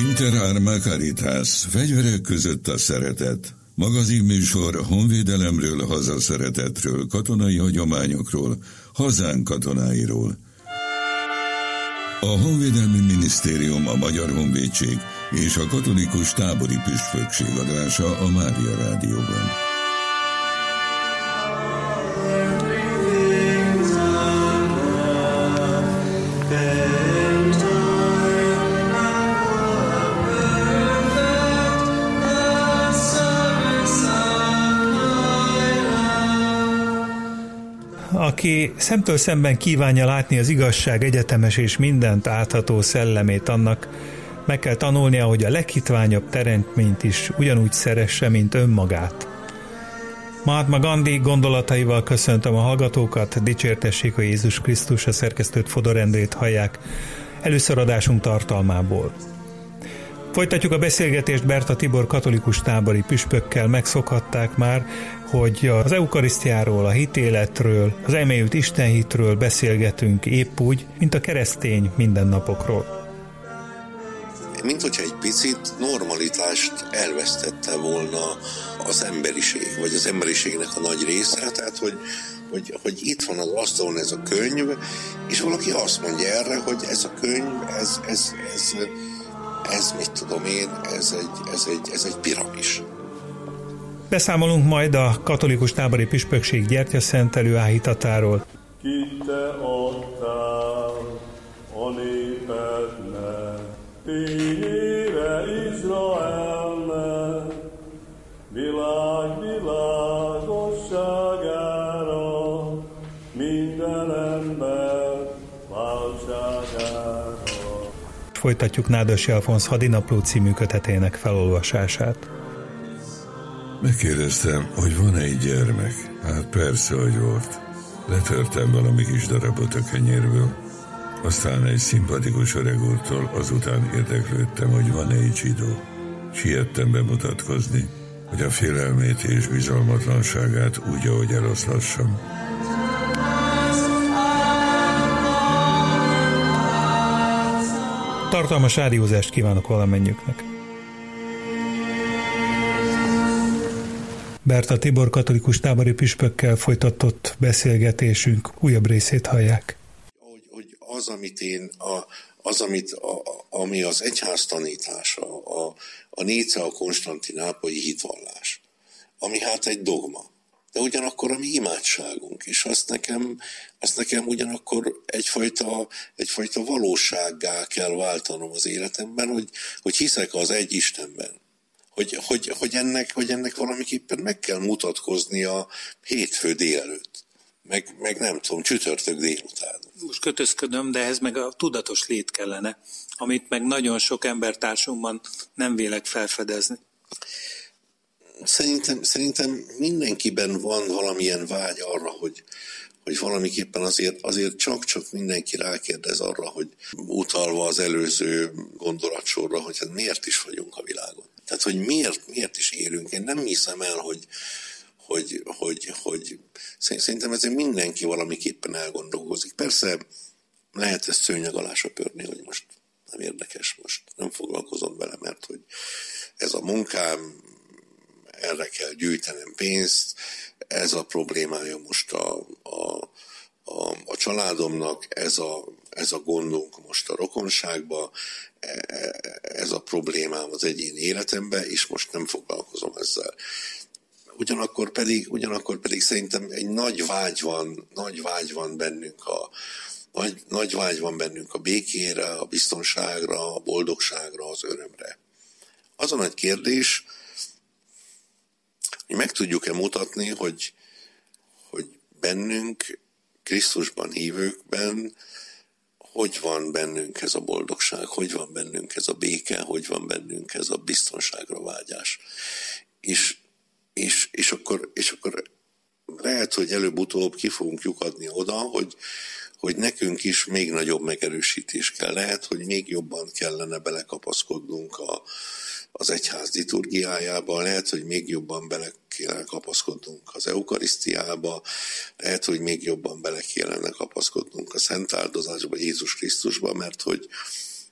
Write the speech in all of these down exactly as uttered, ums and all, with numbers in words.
Inter Arma Caritas, fegyverek között a szeretet. Magazinműsor honvédelemről, hazaszeretetről, katonai hagyományokról, hazánk katonáiról. A Honvédelmi Minisztérium, a Magyar Honvédség és a Katolikus Tábori Püspökség adása a Mária Rádióban. Aki szemtől szemben kívánja látni az igazság egyetemes és mindent átható szellemét, annak meg kell tanulnia, hogy a leghitványabb teremtményt is ugyanúgy szeresse, mint önmagát. Mahatma Gandhi gondolataival köszöntöm a hallgatókat, dicsértessék a Jézus Krisztus, a szerkesztőt, Fodor Endrét hallják először adásunk tartalmából. Folytatjuk a beszélgetést Berta Tibor katolikus tábori püspökkel. Megszokhatták már, hogy az eukarisztiáról, a hitéletről, az elmélyült istenhitről beszélgetünk épp úgy, mint a keresztény mindennapokról. Mint hogyha egy picit normalitást elvesztette volna az emberiség, vagy az emberiségnek a nagy része, tehát hogy, hogy, hogy itt van az asztalon ez a könyv, és valaki azt mondja erre, hogy ez a könyv, ez, ez, ez, ez mit tudom én, ez egy, ez egy, ez egy piramis. Beszámolunk majd a katolikus tábori püspökség gyertyaszentelő áhítatáról. Ki te adtál a népednek, tényére Izraelnek, világ világosságára, minden ember váltságára. Folytatjuk Nádasi Alfonz Hadinapló című kötetének felolvasását. Megkérdeztem, hogy van-e egy gyermek? Hát persze, hogy volt. Letörtem valami kis darabot a kenyérből. Aztán egy szimpatikus öreg úrtól azután érdeklődtem, hogy van-e egy zsidó. Siettem bemutatkozni, hogy a félelmét és bizalmatlanságát úgy, ahogy eloszlassam. Tartalmas rádiózást kívánok valamennyüknek. Berta Tibor katolikus tábori püspökkel folytatott beszélgetésünk újabb részét hallják. Hogy, hogy az, amit én, a, az, amit, a, ami az egyház tanítása, a, a Nicea konstantinápolyi hitvallás, ami hát egy dogma, de ugyanakkor a mi imádságunk, és azt nekem, azt nekem ugyanakkor egyfajta, egyfajta valósággá kell váltanom az életemben, hogy, hogy hiszek az egy Istenben. Hogy, hogy, hogy, ennek, hogy ennek valamiképpen meg kell mutatkoznia hétfő délelőtt, meg, meg nem tudom, csütörtök délután. Most kötözködöm, de ehhez meg a tudatos lét kellene, amit meg nagyon sok embertársunkban nem vélek felfedezni. Szerintem, szerintem mindenkiben van valamilyen vágy arra, hogy, hogy valamiképpen azért, azért csak-csak mindenki rákérdez arra, hogy utalva az előző gondolatsorra, hogy hát miért is vagyunk a világon. Tehát, hogy miért, miért is élünk. Én nem hiszem el, hogy, hogy, hogy, hogy szerintem ezért mindenki valamiképpen elgondolkozik. Persze lehet ezt szőnyeg alá söpörni, hogy most nem érdekes, most nem foglalkozom vele, mert hogy ez a munkám, erre kell gyűjtenem pénzt, ez a problémája most a, a, a, a családomnak, ez a, ez a gondunk most a rokonságban, ez a problémám az egyéni életemben, és most nem foglalkozom ezzel. Ugyanakkor pedig, ugyanakkor pedig szerintem egy nagy vágy van, nagy vágy van bennünk a, nagy, nagy vágy van bennünk a békére, a biztonságra, a boldogságra, az örömre. Az a nagy kérdés, hogy meg tudjuk-e mutatni, hogy, hogy bennünk, Krisztusban hívőkben, hogy van bennünk ez a boldogság, hogy van bennünk ez a béke, hogy van bennünk ez a biztonságra vágyás. És, és, és, akkor, és akkor lehet, hogy előbb-utóbb ki fogunk lyukadni oda, hogy, hogy nekünk is még nagyobb megerősítés kell. Lehet, hogy még jobban kellene belekapaszkodnunk a, az egyház liturgiájába, lehet, hogy még jobban bele kellene kapaszkodnunk az eukarisztiába, lehet, hogy még jobban bele kellene kapaszkodnunk a szent áldozásba, Jézus Krisztusba, mert hogy,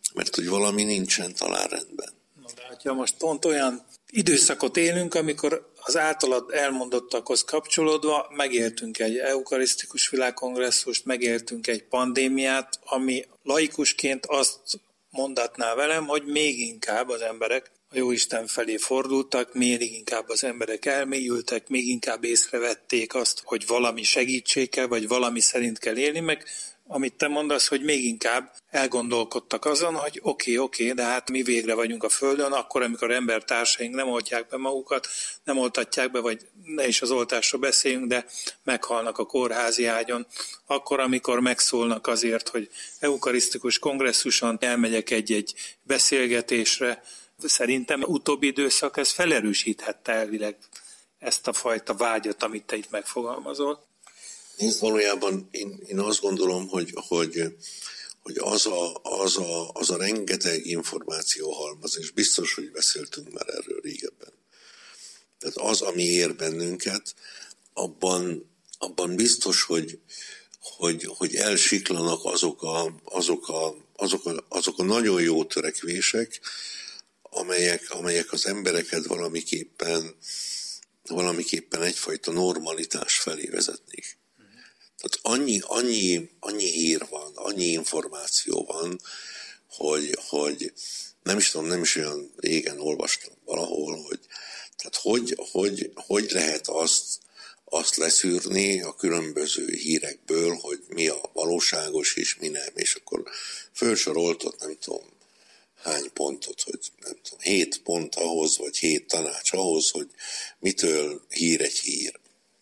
mert hogy valami nincsen talán rendben. No, de ha most pont olyan időszakot élünk, amikor az általad elmondottakhoz kapcsolódva megéltünk egy eukarisztikus világkongresszust, megéltünk egy pandémiát, ami laikusként azt mondatná velem, hogy még inkább az emberek a Jóisten felé fordultak, még inkább az emberek elmélyültek, még inkább észrevették azt, hogy valami segítség kell, vagy valami szerint kell élni, meg amit te mondasz, hogy még inkább elgondolkodtak azon, hogy oké, okay, oké, okay, de hát mi végre vagyunk a Földön, akkor, amikor embertársaink nem oltják be magukat, nem oltatják be, vagy ne is az oltásról beszéljünk, de meghalnak a kórházi ágyon, akkor, amikor megszólnak azért, hogy eukarisztikus kongresszuson elmegyek egy-egy beszélgetésre, szerintem utóbbi időszak ez felerősíthette elvileg ezt a fajta vágyat, amit te itt megfogalmazol. Nézd, valójában én, én azt gondolom, hogy, hogy, hogy az, a, az, a, az a rengeteg információhalmaz, és biztos, hogy beszéltünk már erről régebben. Tehát az, ami ér bennünket, abban, abban biztos, hogy, hogy, hogy elsiklanak azok a, azok, a, azok, a, azok a nagyon jó törekvések, amelyek, amelyek az embereket valamiképpen, valamiképpen egyfajta normalitás felé vezetnék. Tehát annyi, annyi, annyi hír van, annyi információ van, hogy, hogy nem is tudom, nem is olyan régen olvastam valahol, hogy, tehát hogy, hogy, hogy lehet azt, azt leszűrni a különböző hírekből, hogy mi a valóságos és mi nem, és akkor felsoroltott, nem tudom, hány pontot, hogy nem tudom, hét pont ahhoz, vagy hét tanács ahhoz, hogy mitől hír egy hír.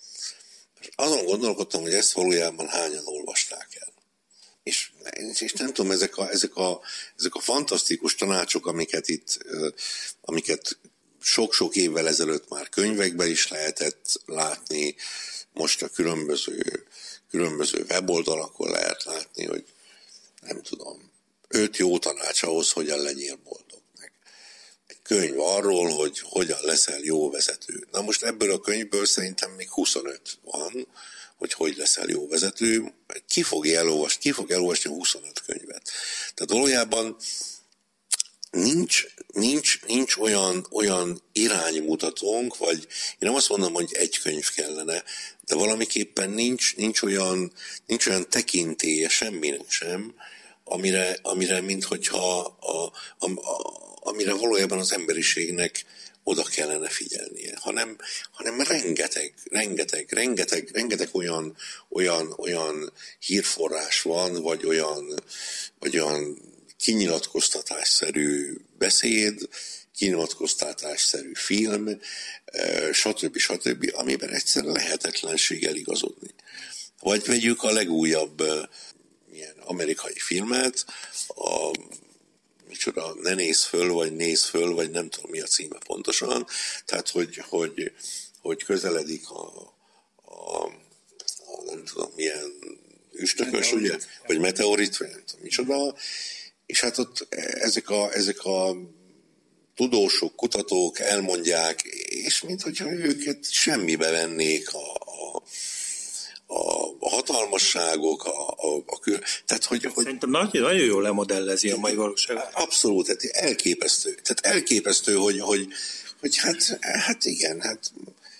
Azon gondolkodtam, hogy ezt valójában hányan olvasták el. És, és nem tudom, ezek a, ezek, a, ezek a fantasztikus tanácsok, amiket itt, amiket sok-sok évvel ezelőtt már könyvekben is lehetett látni, most a különböző, különböző weboldalakon lehet látni, hogy nem tudom, öt jó tanács ahhoz, hogyan legyél boldog. Meg egy könyv arról, hogy hogyan leszel jó vezető. Na most ebből a könyvből szerintem még huszonöt van, hogy hogy leszel jó vezető. Ki fog elolvasni, ki fog elolvasni huszonöt könyvet? Tehát valójában nincs, nincs, nincs olyan, olyan iránymutatónk, vagy én nem azt mondom, hogy egy könyv kellene, de valamiképpen nincs, nincs, olyan, nincs olyan tekintélye semminek sem, amire, amire minthogyha a, a, a, amire valójában az emberiségnek oda kellene figyelnie, hanem, hanem rengeteg, rengeteg, rengeteg, rengeteg olyan, olyan, olyan hírforrás van, vagy olyan, vagy olyan kinyilatkoztatásszerű beszéd, kinyilatkoztatásszerű film, stb. stb., amiben egyszerűen lehetetlenség eligazodni. Vagy vegyük a legújabb ilyen amerikai filmet, a micsoda, ne nézz föl, vagy nézz föl, vagy nem tudom mi a címe pontosan, tehát hogy, hogy, hogy közeledik a, a, a nem tudom milyen üstökös, ugye, vagy meteorit, vagy nem tudom micsoda, és hát ott ezek a, ezek a tudósok, kutatók elmondják, és minthogyha őket semmibe vennék a, a a hatalmasságok, a, a, a kül... Tehát, hogy, hogy... Szerintem nagyon, nagyon jól lemodellezi a mai valóságot. Abszolút, tehát elképesztő. Tehát elképesztő, hogy, hogy, hogy hát, hát igen, hát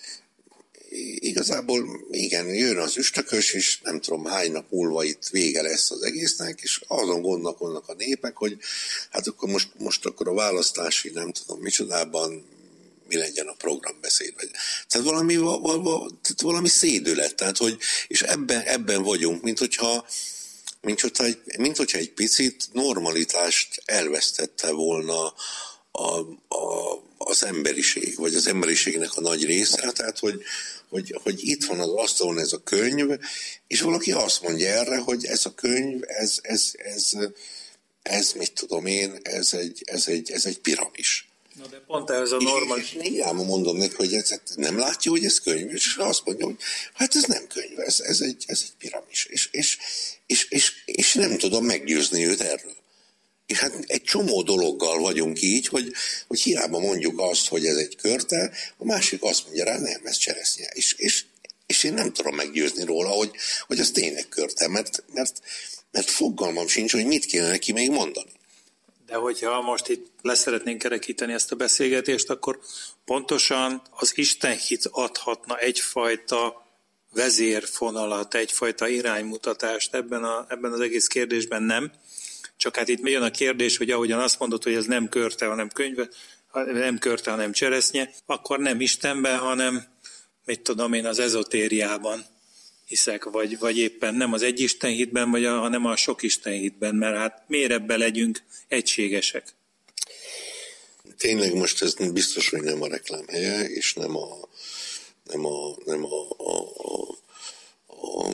igazából igen, jön az üstökös, és nem tudom hány nap múlva itt vége lesz az egésznek, és azon gondolkodnak a népek, hogy hát akkor most, most akkor a választási, nem tudom micsodában mi legyen a programbeszéd. Vagy. Tehát valami, valami, tehát valami szédület, tehát hogy, és ebben, ebben vagyunk, mint hogyha, mint, hogyha egy, mint hogyha egy picit normalitást elvesztette volna a, a, az emberiség, vagy az emberiségnek a nagy része, tehát hogy, hogy, hogy itt van az asztalon ez a könyv, és valaki azt mondja erre, hogy ez a könyv, ez, ez, ez, ez, ez mit tudom én, ez egy, ez egy, ez egy piramis. Na de pont ez a normális. Néhány mondom neki, hogy ez, nem látja, hogy ez könyv, és azt mondja, hogy hát ez nem könyv, ez, ez, egy, ez egy piramis. És, és, és, és, és nem tudom meggyőzni őt erről. És hát egy csomó dologgal vagyunk így, hogy, hogy hiába mondjuk azt, hogy ez egy körte, a másik azt mondja rá, nem, ez cseresznye. És, és, és én nem tudom meggyőzni róla, hogy, hogy ez tényleg körte, mert, mert, mert fogalmam sincs, hogy mit kéne neki még mondani. De hogyha most itt leszeretnénk kerekíteni ezt a beszélgetést, akkor pontosan az istenhit adhatna egyfajta vezérfonalat, egyfajta iránymutatást ebben, a, ebben az egész kérdésben nem. Csak hát itt jön a kérdés, hogy ahogyan azt mondod, hogy ez nem körte, hanem könyve, nem körte, hanem cseresznye, akkor nem Istenben, hanem mit tudom én, az ezotériában hiszek, vagy, vagy éppen nem az egy istenhitben, vagy a, hanem a sok istenhitben, mert hát miért ebbe legyünk egységesek? Tényleg most ez biztos, hogy nem a reklám helye, és nem a nem a, nem a, a, a, a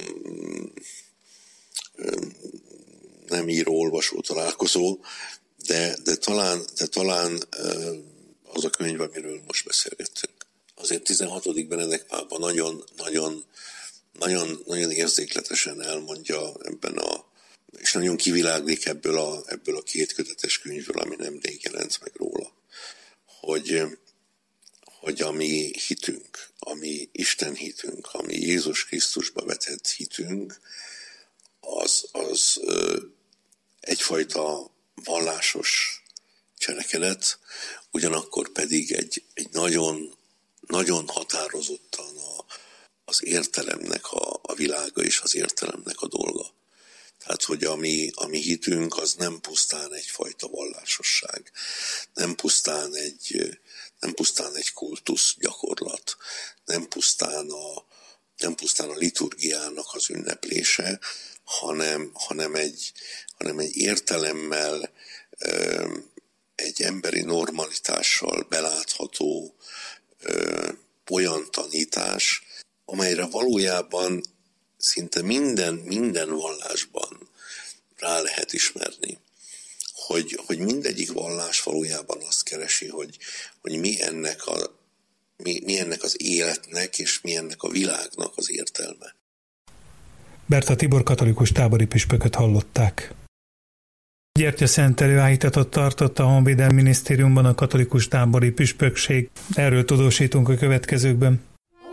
nem író-olvasó találkozó, de, de, talán, de talán az a könyv, amiről most beszélgettünk. Azért tizenhatodik Benedek pápa nagyon, nagyon, nagyon, nagyon érzékletesen elmondja ebben a, és nagyon kiviláglik ebből a, ebből a két kötetes könyvből, ami nemrég jelent meg róla, hogy, hogy a mi hitünk, a mi Isten hitünk, a mi Jézus Krisztusba vetett hitünk, az, az egyfajta vallásos cselekedet, ugyanakkor pedig egy, egy nagyon, nagyon határozottan a, az értelemnek a, a világa és az értelemnek a dolga. Tehát, hogy a mi, a mi hitünk az nem pusztán egyfajta vallásosság, nem pusztán egy, nem pusztán egy kultusz gyakorlat, nem pusztán a, nem pusztán a liturgiának az ünneplése, hanem, hanem, egy, hanem egy értelemmel, egy emberi normalitással belátható olyan tanítás, amelyre valójában szinte minden, minden vallásban rá lehet ismerni, hogy, hogy mindegyik vallás valójában azt keresi, hogy, hogy mi, ennek a, mi, mi ennek az életnek és mi ennek a világnak az értelme. Berta Tibor katolikus tábori püspököt hallották. Gyertyaszentelő áhítatot tartott a Honvédelmi Minisztériumban a katolikus tábori püspökség. Erről tudósítunk a következőkben.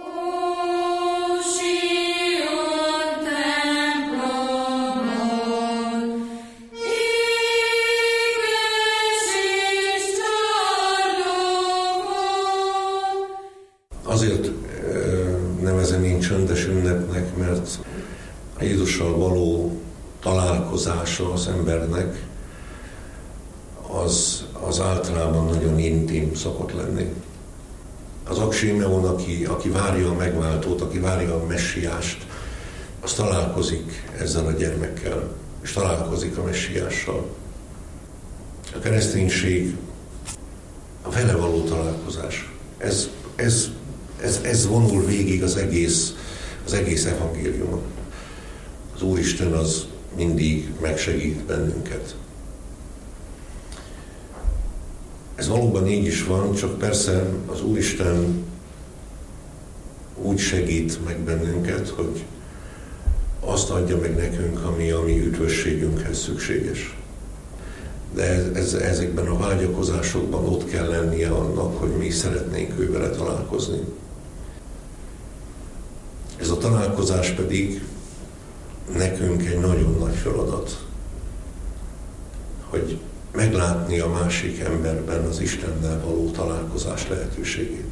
Azért nevezem én csöndes ünnepnek, mert a Jézussal való találkozása az embernek az, az általában nagyon intim szokott lenni. Az Aksi Simeon, aki, aki várja a megváltót, aki várja a messiást, az találkozik ezzel a gyermekkel, és találkozik a messiással. A kereszténység a vele való találkozás. Ez, ez, ez, ez vonul végig az egész, az egész evangéliumon. Az Úristen az mindig megsegít bennünket. Ez valóban így is van, csak persze az Úristen úgy segít meg bennünket, hogy azt adja meg nekünk, ami a mi üdvösségünkhez szükséges. De ez, ezekben a vágyakozásokban ott kell lennie annak, hogy mi szeretnénk ő vele találkozni. Ez a találkozás pedig nekünk egy nagyon nagy feladat, hogy meglátni a másik emberben az Istennel való találkozás lehetőségét.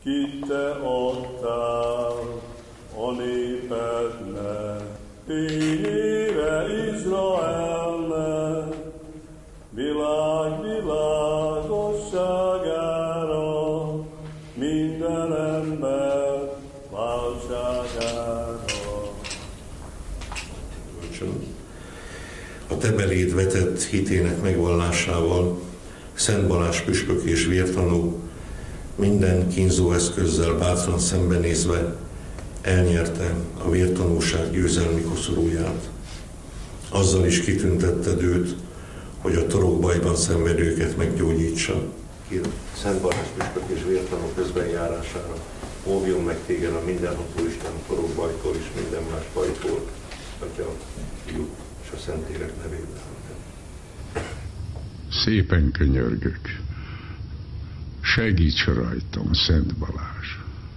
kit te adtál a népednek, tényére Izraelnek, világ világosságára, minden ember váltságára. A te beléd vetett hitének megvallásával Szent Balázs püspök és vértanú minden kínzó eszközzel bátran szembenézve elnyerte a vértanúság győzelmi koszorúját. Azzal is kitüntetted őt, hogy a torogbajban szenvedőket meggyógyítsa. Kérem, Szent Balázs püspök és vértanú közben járására óvjon meg téged a mindenható Isten torogbajtól és minden más bajtól, Atya, Fiú és a Szentlélek nevében. Szépen könyörgök. Segíts rajtam, Szent Balázs.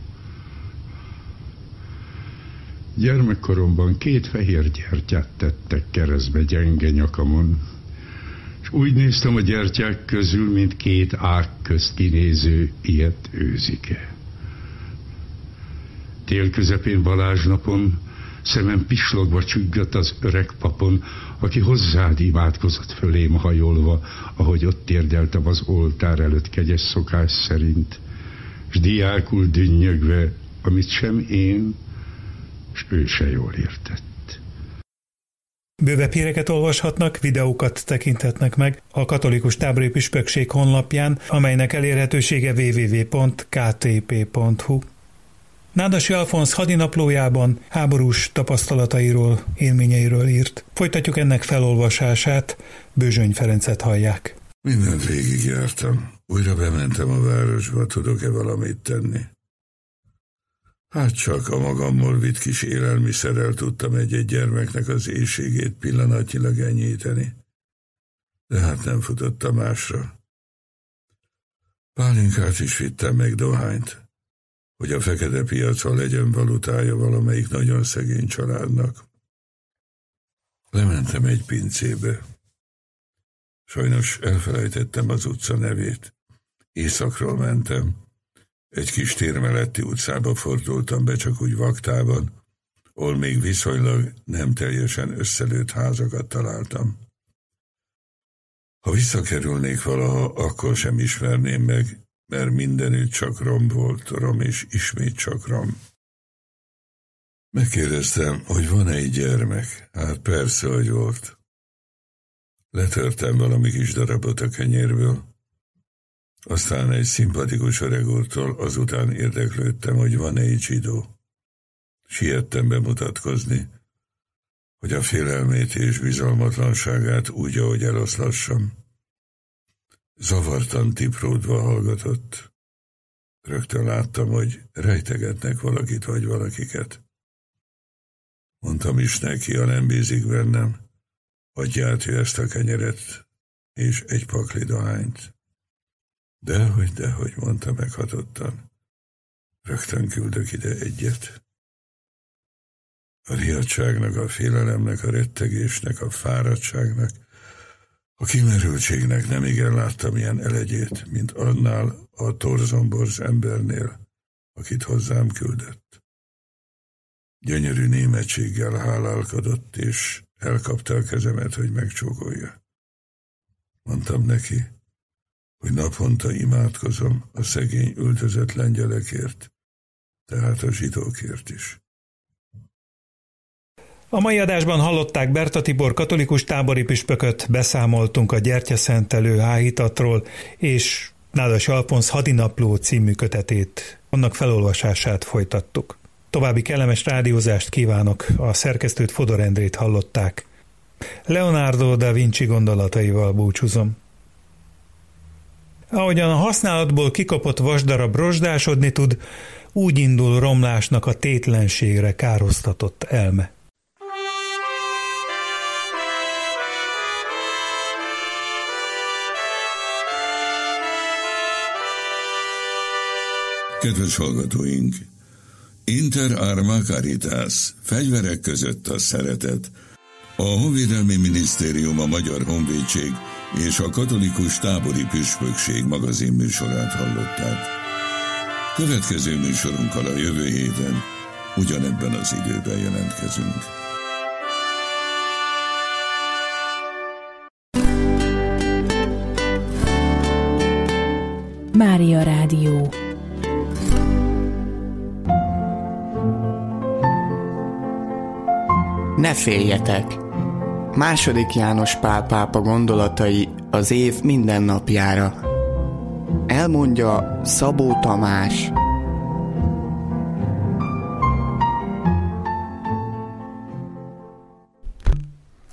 Gyermekkoromban két fehér gyertyát tettek keresztbe gyenge nyakamon, és úgy néztem a gyertyák közül, mint két ág közt kinéző ilyet őzike. Tél közepén Balázs napon szemem pislogva csüggött az öreg papon, aki hozzád imádkozott fölém hajolva, ahogy ott térdeltem az oltár előtt kegyes szokás szerint, s diákul dünnyögve, amit sem én, s ő se jól értett. Bővebb híreket olvashatnak, videókat tekinthetnek meg a Katolikus Tábori Püspökség honlapján, amelynek elérhetősége double-u double-u double-u pont k t p pont h u. Nádasi Alfonz hadinaplójában háborús tapasztalatairól, élményeiről írt. Folytatjuk ennek felolvasását, Bőzsöny Ferencet hallják. Mindent végigjártam. Újra bementem a városba, tudok-e valamit tenni? Hát csak a magammal vitt kis élelmiszerrel tudtam egy-egy gyermeknek az éhségét pillanatnyilag enyhíteni. De hát nem futottam másra. Pálinkát is vittem, meg dohányt, hogy a fekete piacon legyen valutája valamelyik nagyon szegény családnak. Lementem egy pincébe. Sajnos elfelejtettem az utca nevét. Északról mentem. Egy kis tér melletti utcába fordultam be, csak úgy vaktában, ahol még viszonylag nem teljesen összelőtt házakat találtam. Ha visszakerülnék valaha, akkor sem ismerném meg, mert mindenütt csak rom volt, rom és ismét csak rom. Megkérdeztem, hogy van-e egy gyermek? Hát persze, hogy volt. Letörtem valami kis darabot a kenyérből. Aztán egy szimpatikus öreg úrtól azután érdeklődtem, hogy van-e egy zsidó. Siettem bemutatkozni, hogy a félelmét és bizalmatlanságát úgy, ahogy eloszlassam. Zavartan tipródva hallgatott. Rögtön láttam, hogy rejtegetnek valakit vagy valakiket. Mondtam is neki, ha nem bízik bennem, adja át ő ezt a kenyeret és egy pakli dohányt. Dehogy, dehogy, mondta meghatottan. Rögtön küldök ide egyet. A riadtságnak, a félelemnek, a rettegésnek, a fáradtságnak, a kimerültségnek nem igen láttam ilyen elegyét, mint annál a torzomborz embernél, akit hozzám küldött. Gyönyörű németséggel hálálkodott, és elkapta a kezemet, hogy megcsókolja. Mondtam neki, hogy naponta imádkozom a szegény üldözött lengyelekért, tehát a zsidókért is. A mai adásban hallották Berta Tibor katolikus tábori püspököt, beszámoltunk a gyertyaszentelő áhítatról, és Nádasi Alfonz hadinapló című kötetét, annak felolvasását folytattuk. További kellemes rádiózást kívánok, a szerkesztőt Fodor Endrét hallották. Leonardo da Vinci gondolataival búcsúzom. Ahogyan a használatból kikapott vasdarab rozsdásodni tud, úgy indul romlásnak a tétlenségre károsztatott elme. Kedves hallgatóink! Inter arma caritas, fegyverek között a szeretet. A Honvédelmi Minisztérium, a Magyar Honvédség és a Katolikus Tábori Püspökség magazin műsorát hallották. Következő műsorunkkal a jövő héten ugyanebben az időben jelentkezünk. Mária Rádió. Ne féljetek! Második János Pál pápa gondolatai az év minden napjára. Elmondja Szabó Tamás,